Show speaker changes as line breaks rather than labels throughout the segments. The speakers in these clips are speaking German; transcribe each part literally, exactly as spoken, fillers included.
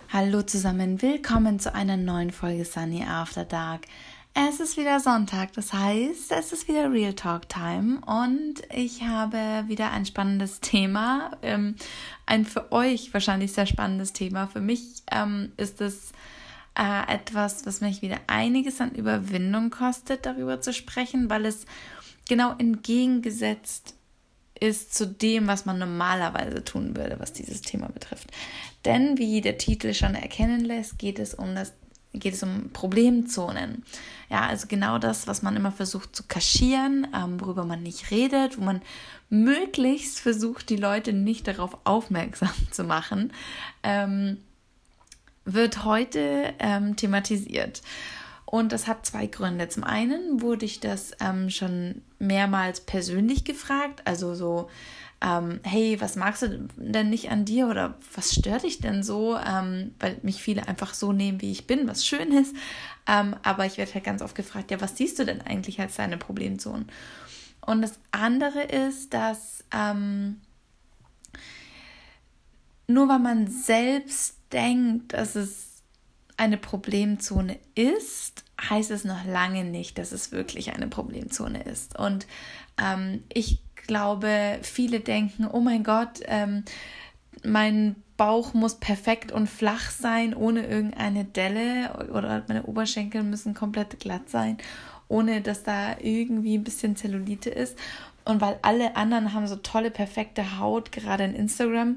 Hallo zusammen, willkommen zu einer neuen Folge Sunny After Dark. Es ist wieder Sonntag, das heißt, es ist wieder Real Talk Time und ich habe wieder ein spannendes Thema, ähm, ein für euch wahrscheinlich sehr spannendes Thema. Für mich ähm, ist es äh, etwas, was mich wieder einiges an Überwindung kostet, darüber zu sprechen, weil es genau entgegengesetzt ist zu dem, was man normalerweise tun würde, was dieses Thema betrifft. Denn wie der Titel schon erkennen lässt, geht es um das, geht es um Problemzonen. Ja, also genau das, was man immer versucht zu kaschieren, ähm, worüber man nicht redet, wo man möglichst versucht, die Leute nicht darauf aufmerksam zu machen, ähm, wird heute ähm, thematisiert. Und das hat zwei Gründe. Zum einen wurde ich das ähm, schon mehrmals persönlich gefragt, also so, ähm, hey, was magst du denn nicht an dir oder was stört dich denn so, ähm, weil mich viele einfach so nehmen, wie ich bin, was schön ist, ähm, aber ich werde halt ganz oft gefragt, ja, was siehst du denn eigentlich als deine Problemzonen? Und das andere ist, dass ähm, nur weil man selbst denkt, dass es eine Problemzone ist, heißt es noch lange nicht, dass es wirklich eine Problemzone ist. Und ähm, ich glaube, viele denken, oh mein Gott, ähm, mein Bauch muss perfekt und flach sein, ohne irgendeine Delle, oder meine Oberschenkel müssen komplett glatt sein, ohne dass da irgendwie ein bisschen Zellulite ist. Und weil alle anderen haben so tolle, perfekte Haut, gerade in Instagram.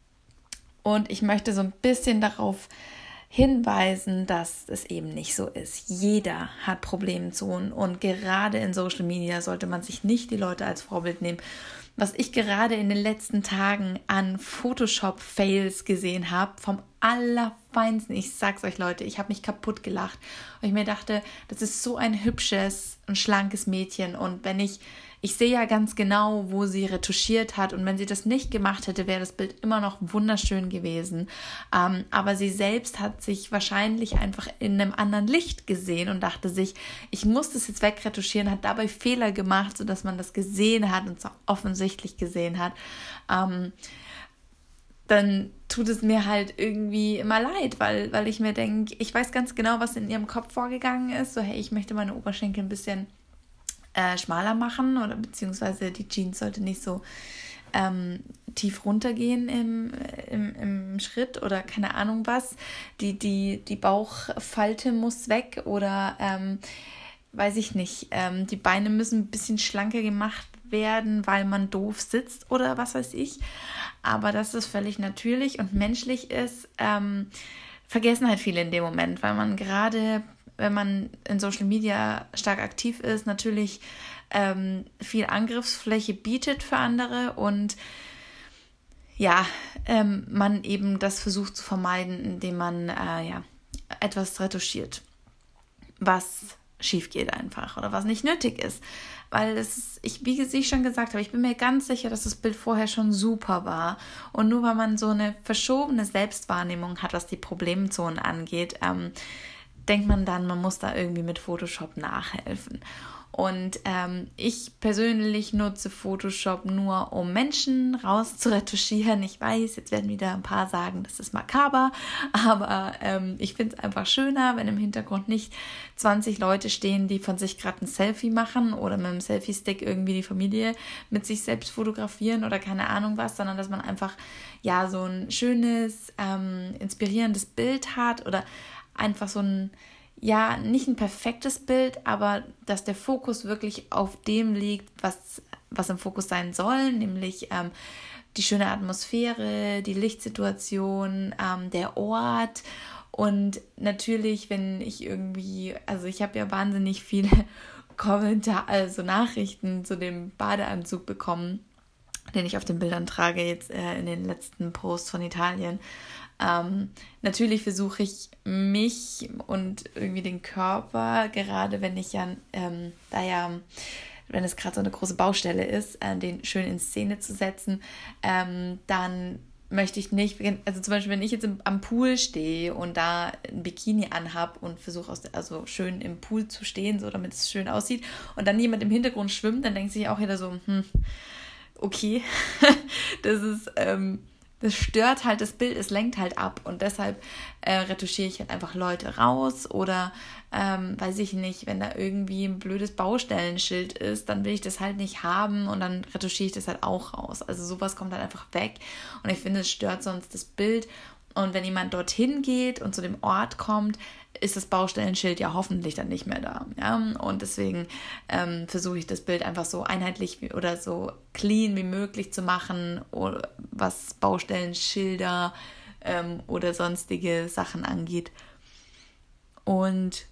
Und ich möchte so ein bisschen darauf hinweisen, dass es eben nicht so ist. Jeder hat Problemzonen und gerade in Social Media sollte man sich nicht die Leute als Vorbild nehmen. Was ich gerade in den letzten Tagen an Photoshop-Fails gesehen habe, vom Allerfeinsten. Ich sag's euch, Leute, ich habe mich kaputt gelacht. Und ich mir dachte, das ist so ein hübsches und schlankes Mädchen. Und wenn ich, ich sehe ja ganz genau, wo sie retuschiert hat. Und wenn sie das nicht gemacht hätte, wäre das Bild immer noch wunderschön gewesen. Ähm, aber sie selbst hat sich wahrscheinlich einfach in einem anderen Licht gesehen und dachte sich, ich muss das jetzt wegretuschieren, hat dabei Fehler gemacht, sodass man das gesehen hat und so offensichtlich gesehen hat. Ähm, dann tut es mir halt irgendwie immer leid, weil, weil ich mir denke, ich weiß ganz genau, was in ihrem Kopf vorgegangen ist. So, hey, ich möchte meine Oberschenkel ein bisschen äh, schmaler machen oder beziehungsweise die Jeans sollte nicht so ähm, tief runtergehen im, im, im Schritt oder keine Ahnung was. Die, die, die Bauchfalte muss weg oder ähm, weiß ich nicht, ähm, die Beine müssen ein bisschen schlanker gemacht werden, weil man doof sitzt oder was weiß ich. Aber dass es völlig natürlich und menschlich ist, ähm, vergessen halt viele in dem Moment, weil man gerade, wenn man in Social Media stark aktiv ist, natürlich ähm, viel Angriffsfläche bietet für andere und ja, ähm, man eben das versucht zu vermeiden, indem man äh, ja, etwas retuschiert, was schief geht einfach oder was nicht nötig ist. Weil es ist, ich, wie ich schon gesagt habe, ich bin mir ganz sicher, dass das Bild vorher schon super war. Und nur weil man so eine verschobene Selbstwahrnehmung hat, was die Problemzonen angeht, ähm, denkt man dann, man muss da irgendwie mit Photoshop nachhelfen. Und ähm, ich persönlich nutze Photoshop nur, um Menschen rauszuretuschieren. Ich weiß, jetzt werden wieder ein paar sagen, das ist makaber, aber ähm, ich finde es einfach schöner, wenn im Hintergrund nicht zwanzig Leute stehen, die von sich gerade ein Selfie machen oder mit einem Selfie-Stick irgendwie die Familie mit sich selbst fotografieren oder keine Ahnung was, sondern dass man einfach ja so ein schönes, ähm, inspirierendes Bild hat oder einfach so ein, ja, nicht ein perfektes Bild, aber dass der Fokus wirklich auf dem liegt, was, was im Fokus sein soll, nämlich ähm, die schöne Atmosphäre, die Lichtsituation, ähm, der Ort und natürlich, wenn ich irgendwie, also ich habe ja wahnsinnig viele Kommentare, also Nachrichten zu dem Badeanzug bekommen, den ich auf den Bildern trage, jetzt äh, in den letzten Posts von Italien. Ähm, natürlich versuche ich mich und irgendwie den Körper, gerade wenn ich ja, ähm, da ja, wenn es gerade so eine große Baustelle ist, äh, den schön in Szene zu setzen, ähm, dann möchte ich nicht, also zum Beispiel, wenn ich jetzt im, am Pool stehe und da ein Bikini anhab und versuche, aus der, also schön im Pool zu stehen, so damit es schön aussieht und dann jemand im Hintergrund schwimmt, dann denkt sich auch jeder so, hm, okay, das ist, ähm, das stört halt das Bild, es lenkt halt ab und deshalb äh, retuschiere ich halt einfach Leute raus oder ähm, weiß ich nicht, wenn da irgendwie ein blödes Baustellenschild ist, dann will ich das halt nicht haben und dann retuschiere ich das halt auch raus. Also sowas kommt halt einfach weg und ich finde, es stört sonst das Bild. Und wenn jemand dorthin geht und zu dem Ort kommt, ist das Baustellenschild ja hoffentlich dann nicht mehr da. Ja? Und deswegen ähm, versuche ich das Bild einfach so einheitlich wie, oder so clean wie möglich zu machen, oder was Baustellenschilder ähm, oder sonstige Sachen angeht. Und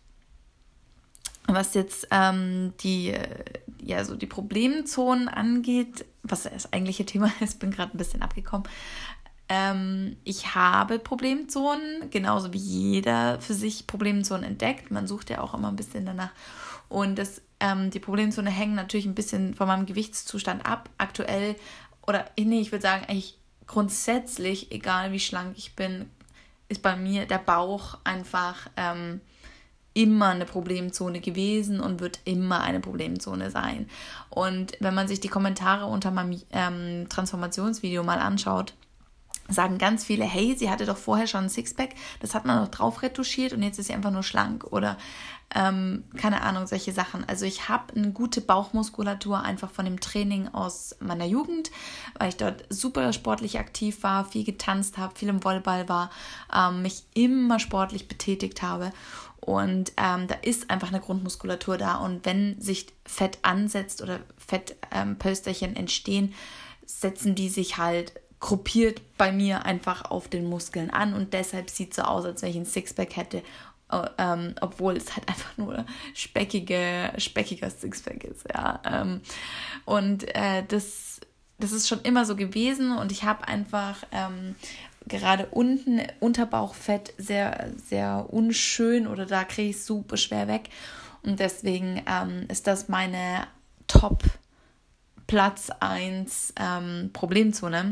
was jetzt ähm, die, ja, so die Problemzonen angeht, was das eigentliche Thema ist, bin gerade ein bisschen abgekommen. Ähm, ich habe Problemzonen, genauso wie jeder für sich Problemzonen entdeckt. Man sucht ja auch immer ein bisschen danach. Und das, ähm, die Problemzone hängt natürlich ein bisschen von meinem Gewichtszustand ab. Aktuell, oder nee, ich würde sagen, eigentlich grundsätzlich, egal wie schlank ich bin, ist bei mir der Bauch einfach ähm, immer eine Problemzone gewesen und wird immer eine Problemzone sein. Und wenn man sich die Kommentare unter meinem ähm, Transformationsvideo mal anschaut, sagen ganz viele, hey, sie hatte doch vorher schon ein Sixpack, das hat man noch drauf retuschiert und jetzt ist sie einfach nur schlank oder ähm, keine Ahnung, solche Sachen. Also ich habe eine gute Bauchmuskulatur einfach von dem Training aus meiner Jugend, weil ich dort super sportlich aktiv war, viel getanzt habe, viel im Volleyball war, ähm, mich immer sportlich betätigt habe und ähm, da ist einfach eine Grundmuskulatur da und wenn sich Fett ansetzt oder Fettpölsterchen ähm, entstehen, setzen die sich halt gruppiert bei mir einfach auf den Muskeln an und deshalb sieht es so aus, als wenn ich ein Sixpack hätte, ähm, obwohl es halt einfach nur speckige, speckiger Sixpack ist, ja. Ähm, und äh, das, das ist schon immer so gewesen und ich habe einfach ähm, gerade unten Unterbauchfett sehr, sehr unschön oder da kriege ich es super schwer weg und deswegen ähm, ist das meine Top Platz eins ähm, Problemzone.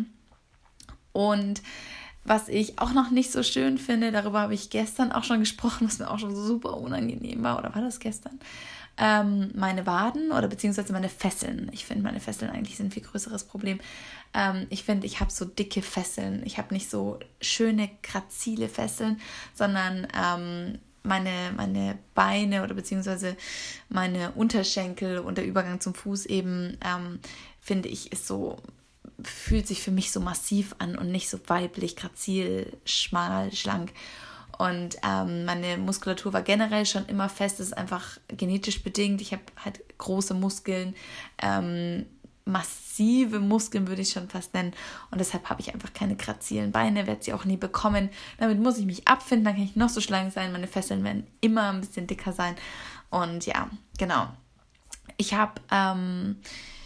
Und was ich auch noch nicht so schön finde, darüber habe ich gestern auch schon gesprochen, was mir auch schon super unangenehm war, oder war das gestern? Ähm, meine Waden oder beziehungsweise meine Fesseln. Ich finde, meine Fesseln eigentlich sind ein viel größeres Problem. Ähm, ich finde, ich habe so dicke Fesseln. Ich habe nicht so schöne, grazile Fesseln, sondern ähm, meine, meine Beine oder beziehungsweise meine Unterschenkel und der Übergang zum Fuß eben, ähm, finde ich, ist so... fühlt sich für mich so massiv an und nicht so weiblich, grazil, schmal, schlank. Und ähm, meine Muskulatur war generell schon immer fest. Das ist einfach genetisch bedingt. Ich habe halt große Muskeln, ähm, massive Muskeln würde ich schon fast nennen. Und deshalb habe ich einfach keine grazilen Beine, werde sie auch nie bekommen. Damit muss ich mich abfinden, dann kann ich noch so schlank sein. Meine Fesseln werden immer ein bisschen dicker sein. Und ja, genau. Ich habe... Ähm,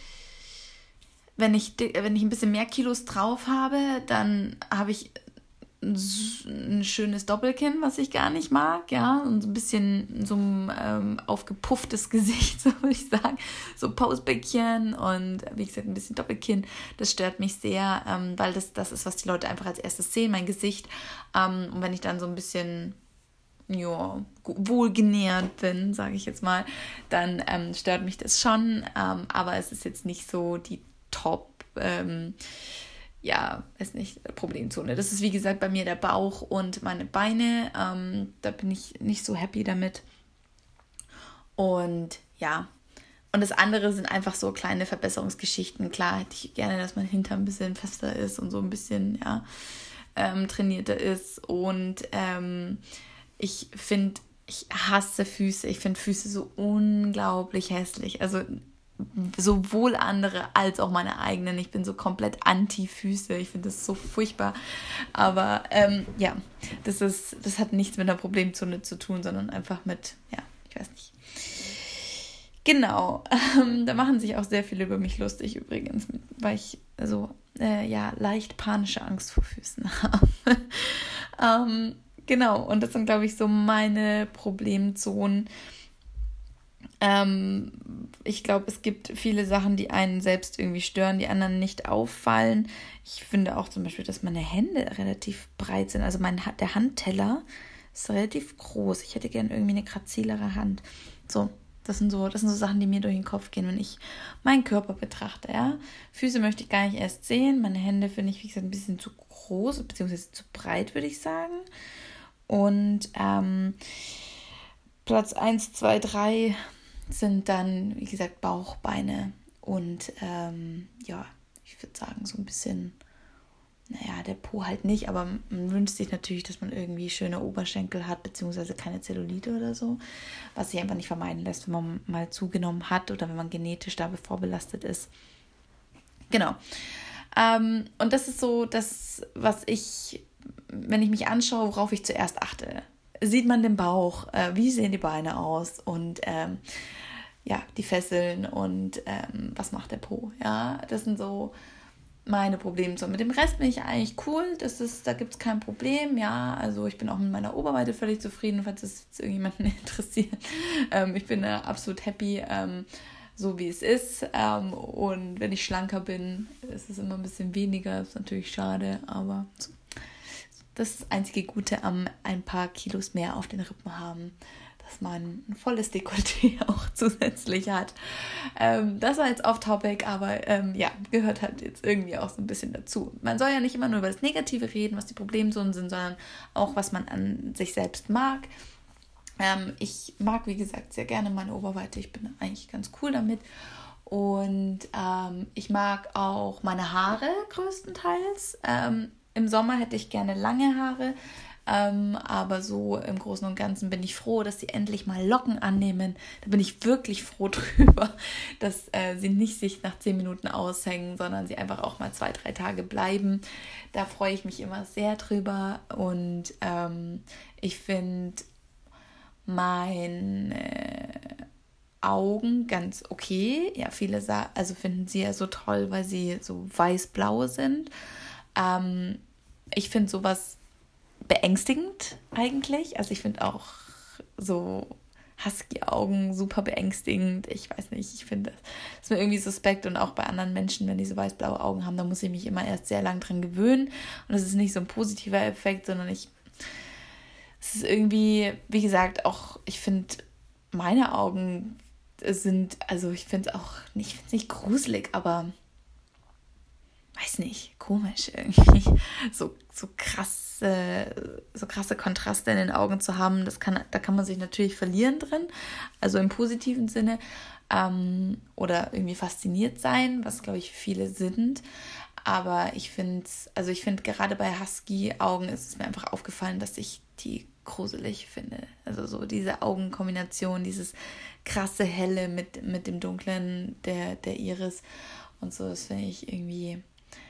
Wenn ich, wenn ich ein bisschen mehr Kilos drauf habe, dann habe ich ein schönes Doppelkinn, was ich gar nicht mag, ja, und so ein bisschen so ein ähm, aufgepufftes Gesicht, so würde ich sagen, so Pausbäckchen und wie gesagt ein bisschen Doppelkinn, das stört mich sehr, ähm, weil das, das ist, was die Leute einfach als erstes sehen, mein Gesicht, ähm, und wenn ich dann so ein bisschen ja, wohlgenährt bin, sage ich jetzt mal, dann ähm, stört mich das schon, ähm, aber es ist jetzt nicht so die Top, ähm, ja, ist nicht Problemzone. Das ist wie gesagt bei mir der Bauch und meine Beine. Ähm, da bin ich nicht so happy damit. Und ja, und das andere sind einfach so kleine Verbesserungsgeschichten. Klar hätte ich gerne, dass mein Hintern ein bisschen fester ist und so ein bisschen, ja, ähm, trainierter ist. Und ähm, ich finde, ich hasse Füße. Ich finde Füße so unglaublich hässlich. Also sowohl andere als auch meine eigenen. Ich bin so komplett anti-Füße. Ich finde das so furchtbar. Aber ähm, ja, das ist, das hat nichts mit einer Problemzone zu tun, sondern einfach mit, ja, ich weiß nicht. Genau. Ähm, da machen sich auch sehr viele über mich lustig übrigens, weil ich so, äh, ja, leicht panische Angst vor Füßen habe. ähm, genau. Und das sind, glaube ich, so meine Problemzonen. Ähm, ich glaube, es gibt viele Sachen, die einen selbst irgendwie stören, die anderen nicht auffallen. Ich finde auch zum Beispiel, dass meine Hände relativ breit sind. Also mein ha- der Handteller ist relativ groß. Ich hätte gerne irgendwie eine grazilere Hand. So, Das sind so, das sind so Sachen, die mir durch den Kopf gehen, wenn ich meinen Körper betrachte, ja. Füße möchte ich gar nicht erst sehen. Meine Hände finde ich, wie gesagt, ein bisschen zu groß, beziehungsweise zu breit, würde ich sagen. Und ähm, Platz eins, zwei, drei sind dann, wie gesagt, Bauch, Beine und ähm, ja, ich würde sagen, so ein bisschen, naja, der Po halt nicht, aber man wünscht sich natürlich, dass man irgendwie schöne Oberschenkel hat, beziehungsweise keine Zellulite oder so, was sich einfach nicht vermeiden lässt, wenn man mal zugenommen hat oder wenn man genetisch da vorbelastet ist. Genau. Ähm, und das ist so das, was ich, wenn ich mich anschaue, worauf ich zuerst achte. Sieht man den Bauch? Äh, wie sehen die Beine aus? Und ähm, ja, die Fesseln und ähm, was macht der Po? Ja, das sind so meine Probleme. So, mit dem Rest bin ich eigentlich cool. Das ist, da gibt es kein Problem. Ja, also ich bin auch mit meiner Oberweite völlig zufrieden, falls das jetzt irgendjemanden interessiert. Ähm, ich bin da absolut happy, ähm, so wie es ist. Ähm, und wenn ich schlanker bin, ist es immer ein bisschen weniger. Ist natürlich schade, aber so. Das ist das einzige Gute am ein paar Kilos mehr auf den Rippen haben, dass man ein volles Dekolleté auch zusätzlich hat. Ähm, das war jetzt off-topic, aber ähm, ja, gehört halt jetzt irgendwie auch so ein bisschen dazu. Man soll ja nicht immer nur über das Negative reden, was die Problemzonen sind, sondern auch, was man an sich selbst mag. Ähm, ich mag, wie gesagt, sehr gerne meine Oberweite. Ich bin eigentlich ganz cool damit. Und ähm, ich mag auch meine Haare größtenteils. Ähm, Im Sommer hätte ich gerne lange Haare. Ähm, aber so im Großen und Ganzen bin ich froh, dass sie endlich mal Locken annehmen. Da bin ich wirklich froh drüber, dass äh, sie nicht sich nach zehn Minuten aushängen, sondern sie einfach auch mal zwei, drei Tage bleiben. Da freue ich mich immer sehr drüber. Und ähm, ich finde meine Augen ganz okay. Ja, viele sa- also finden sie ja so toll, weil sie so weiß-blau sind. Ähm, ich finde sowas beängstigend eigentlich. Also ich finde auch so Husky-Augen super beängstigend. Ich weiß nicht, ich finde das ist mir irgendwie suspekt und auch bei anderen Menschen, wenn die so weiß-blaue Augen haben, da muss ich mich immer erst sehr lang dran gewöhnen. Und das ist nicht so ein positiver Effekt, sondern ich es ist irgendwie, wie gesagt, auch, ich finde, meine Augen sind, also ich finde es auch nicht, ich find's nicht gruselig, aber weiß nicht, komisch irgendwie, so, so krasse, so krasse Kontraste in den Augen zu haben, das kann, da kann man sich natürlich verlieren drin, also im positiven Sinne, ähm, oder irgendwie fasziniert sein, was, glaube ich, viele sind, aber ich finde, also ich finde, gerade bei Husky-Augen ist es mir einfach aufgefallen, dass ich die gruselig finde, also so diese Augenkombination, dieses krasse Helle mit, mit dem Dunklen der, der Iris und so, das finde ich irgendwie,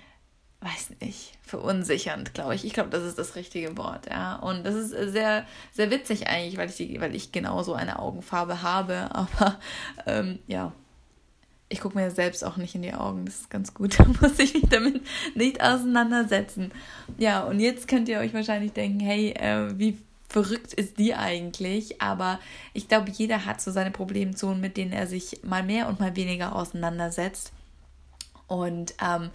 weiß nicht, verunsichernd, glaube ich. Ich glaube, das ist das richtige Wort, ja. Und das ist sehr, sehr witzig eigentlich, weil ich, die, weil ich genau so eine Augenfarbe habe. Aber ähm, ja, ich gucke mir selbst auch nicht in die Augen. Das ist ganz gut. Da muss ich mich damit nicht auseinandersetzen. Ja, und jetzt könnt ihr euch wahrscheinlich denken, hey, äh, wie verrückt ist die eigentlich? Aber ich glaube, jeder hat so seine Problemzonen, mit denen er sich mal mehr und mal weniger auseinandersetzt. Und ähm,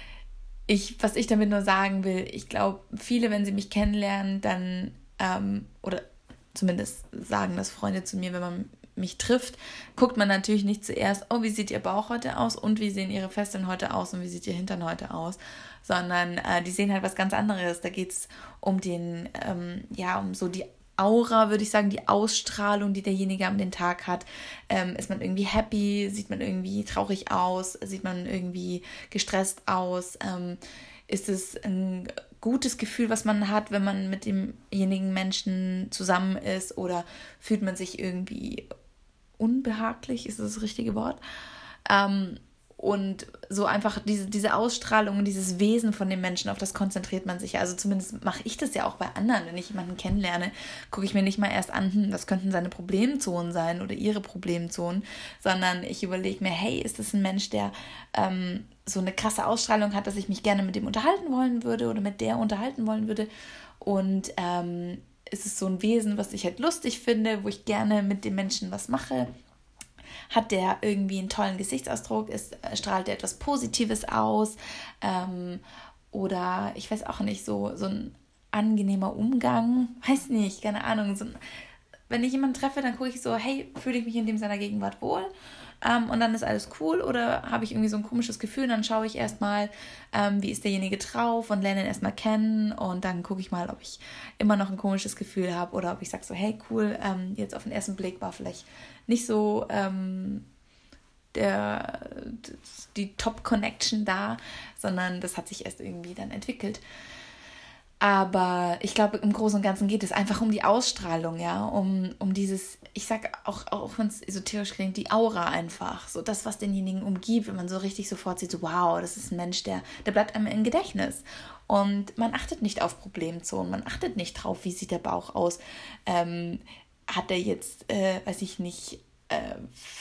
Ich, was ich damit nur sagen will, ich glaube, viele, wenn sie mich kennenlernen, dann, ähm, oder zumindest sagen das Freunde zu mir, wenn man mich trifft, guckt man natürlich nicht zuerst, oh, wie sieht ihr Bauch heute aus und wie sehen ihre Fesseln heute aus und wie sieht ihr Hintern heute aus, sondern äh, die sehen halt was ganz anderes. Da geht es um den, ähm, ja, um so die Aura, würde ich sagen, die Ausstrahlung, die derjenige an den Tag hat. Ähm, ist man irgendwie happy? Sieht man irgendwie traurig aus? Sieht man irgendwie gestresst aus? Ähm, ist es ein gutes Gefühl, was man hat, wenn man mit demjenigen Menschen zusammen ist? Oder fühlt man sich irgendwie unbehaglich? Ist das das richtige Wort? Ähm, Und so einfach diese, diese Ausstrahlung, dieses Wesen von dem Menschen, auf das konzentriert man sich. Also zumindest mache ich das ja auch bei anderen. Wenn ich jemanden kennenlerne, gucke ich mir nicht mal erst an, hm, was könnten seine Problemzonen sein oder ihre Problemzonen, sondern ich überlege mir, hey, ist das ein Mensch, der ähm, so eine krasse Ausstrahlung hat, dass ich mich gerne mit dem unterhalten wollen würde oder mit der unterhalten wollen würde. Und ähm, ist es so ein Wesen, was ich halt lustig finde, wo ich gerne mit dem Menschen was mache. Hat der irgendwie einen tollen Gesichtsausdruck? Ist, strahlt der etwas Positives aus? Ähm, oder ich weiß auch nicht, so, so ein angenehmer Umgang? Weiß nicht, keine Ahnung. So ein, wenn ich jemanden treffe, dann gucke ich so, hey, fühle ich mich in dem seiner Gegenwart wohl? Ähm, und dann ist alles cool, oder habe ich irgendwie so ein komisches Gefühl, dann schaue ich erstmal, ähm, wie ist derjenige drauf und lerne ihn erstmal kennen, und dann gucke ich mal, ob ich immer noch ein komisches Gefühl habe oder ob ich sage so, hey, cool, ähm, jetzt auf den ersten Blick war vielleicht nicht so ähm, der, die Top-Connection da, sondern das hat sich erst irgendwie dann entwickelt. Aber ich glaube, im Großen und Ganzen geht es einfach um die Ausstrahlung, ja, um, um dieses, ich sag auch, auch wenn es esoterisch klingt, die Aura einfach, so das, was denjenigen umgibt, wenn man so richtig sofort sieht, so wow, das ist ein Mensch, der, der bleibt einem im Gedächtnis. Und man achtet nicht auf Problemzonen, man achtet nicht drauf, wie sieht der Bauch aus, ähm, hat er jetzt, äh, weiß ich nicht, äh,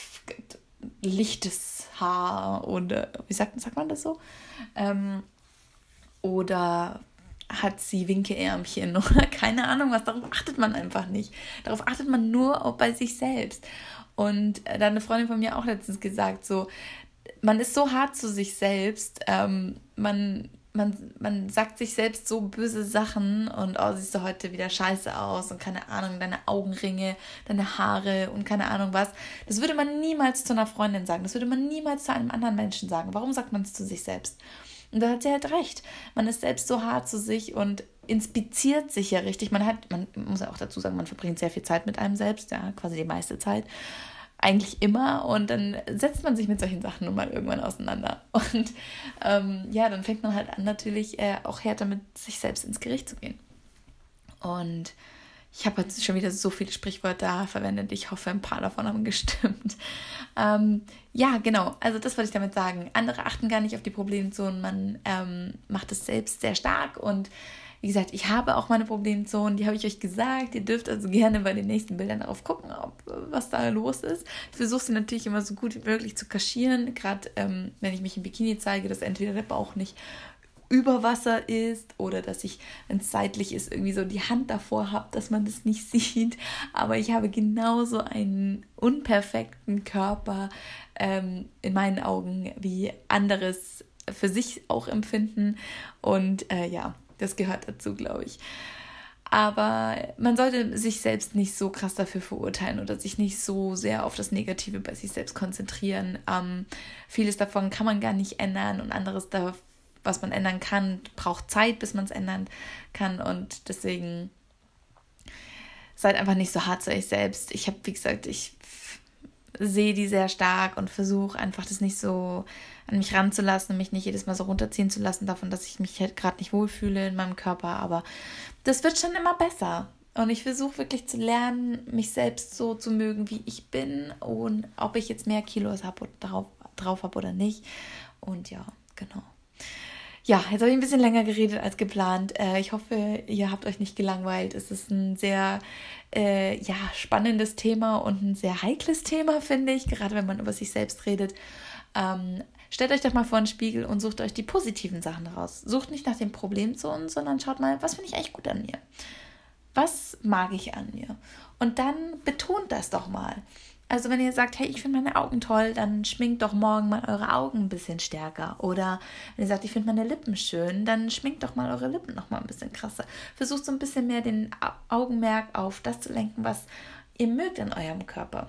lichtes Haar oder, wie sagt, sagt man das so? Ähm, oder hat sie Winkeärmchen oder keine Ahnung was, darauf achtet man einfach nicht. Darauf achtet man nur auch bei sich selbst. Und da hat eine Freundin von mir auch letztens gesagt, so, man ist so hart zu sich selbst, ähm, man, man, man sagt sich selbst so böse Sachen und oh, siehst du heute wieder scheiße aus und keine Ahnung, deine Augenringe, deine Haare und keine Ahnung was. Das würde man niemals zu einer Freundin sagen, das würde man niemals zu einem anderen Menschen sagen. Warum sagt man es zu sich selbst? Und da hat sie halt recht. Man ist selbst so hart zu sich und inspiziert sich ja richtig. Man hat, man muss ja auch dazu sagen, man verbringt sehr viel Zeit mit einem selbst, ja, quasi die meiste Zeit. Eigentlich immer. Und dann setzt man sich mit solchen Sachen nun mal irgendwann auseinander. Und ähm, ja, dann fängt man halt an, natürlich äh, auch härter mit sich selbst ins Gericht zu gehen. Und ich habe jetzt schon wieder so viele Sprichwörter verwendet. Ich hoffe, ein paar davon haben gestimmt. Ähm, ja, genau. Also das wollte ich damit sagen. Andere achten gar nicht auf die Problemzonen. Man ähm, macht es selbst sehr stark. Und wie gesagt, ich habe auch meine Problemzonen. Die habe ich euch gesagt. Ihr dürft also gerne bei den nächsten Bildern darauf gucken, ob, was da los ist. Ich versuche sie natürlich immer so gut wie möglich zu kaschieren. Gerade ähm, wenn ich mich im Bikini zeige, dass entweder der Bauch nicht über Wasser ist oder dass ich, wenn es seitlich ist, irgendwie so die Hand davor habe, dass man das nicht sieht. Aber ich habe genauso einen unperfekten Körper ähm, in meinen Augen, wie anderes für sich auch empfinden. Und äh, ja, das gehört dazu, glaube ich. Aber man sollte sich selbst nicht so krass dafür verurteilen oder sich nicht so sehr auf das Negative bei sich selbst konzentrieren. Ähm, vieles davon kann man gar nicht ändern und anderes davon, was man ändern kann, braucht Zeit, bis man es ändern kann, und deswegen seid einfach nicht so hart zu euch selbst. Ich habe, wie gesagt, ich sehe die sehr stark und versuche einfach das nicht so an mich ranzulassen, mich nicht jedes Mal so runterziehen zu lassen davon, dass ich mich halt gerade nicht wohlfühle in meinem Körper, aber das wird schon immer besser. Und ich versuche wirklich zu lernen, mich selbst so zu mögen, wie ich bin, und ob ich jetzt mehr Kilos habe oder drauf, drauf habe oder nicht. Und ja, genau. Ja, jetzt habe ich ein bisschen länger geredet als geplant. Äh, ich hoffe, ihr habt euch nicht gelangweilt. Es ist ein sehr äh, ja, spannendes Thema und ein sehr heikles Thema, finde ich, gerade wenn man über sich selbst redet. Ähm, stellt euch doch mal vor den Spiegel und sucht euch die positiven Sachen raus. Sucht nicht nach den Problemzonen, sondern schaut mal, was finde ich eigentlich gut an mir? Was mag ich an mir? Und dann betont das doch mal. Also wenn ihr sagt, hey, ich finde meine Augen toll, dann schminkt doch morgen mal eure Augen ein bisschen stärker. Oder wenn ihr sagt, ich finde meine Lippen schön, dann schminkt doch mal eure Lippen noch mal ein bisschen krasser. Versucht so ein bisschen mehr den Augenmerk auf das zu lenken, was ihr mögt in eurem Körper.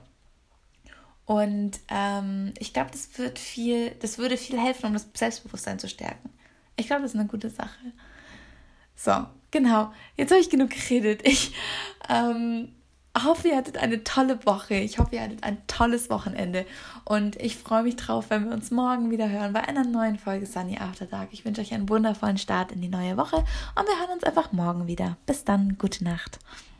Und ähm, ich glaube, das wird viel, das würde viel helfen, um das Selbstbewusstsein zu stärken. Ich glaube, das ist eine gute Sache. So, genau. Jetzt habe ich genug geredet. Ich ähm, hoffe, ihr hattet eine tolle Woche. Ich hoffe, ihr hattet ein tolles Wochenende. Und ich freue mich drauf, wenn wir uns morgen wieder hören bei einer neuen Folge Sunny After Dark. Ich wünsche euch einen wundervollen Start in die neue Woche und wir hören uns einfach morgen wieder. Bis dann, gute Nacht.